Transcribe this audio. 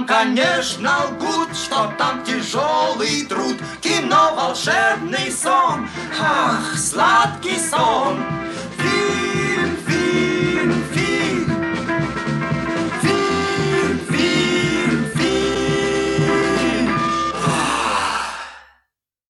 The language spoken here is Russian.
конечно, лгут, что там тяжелый труд. Кино, волшебный сон, ах, сладкий сон.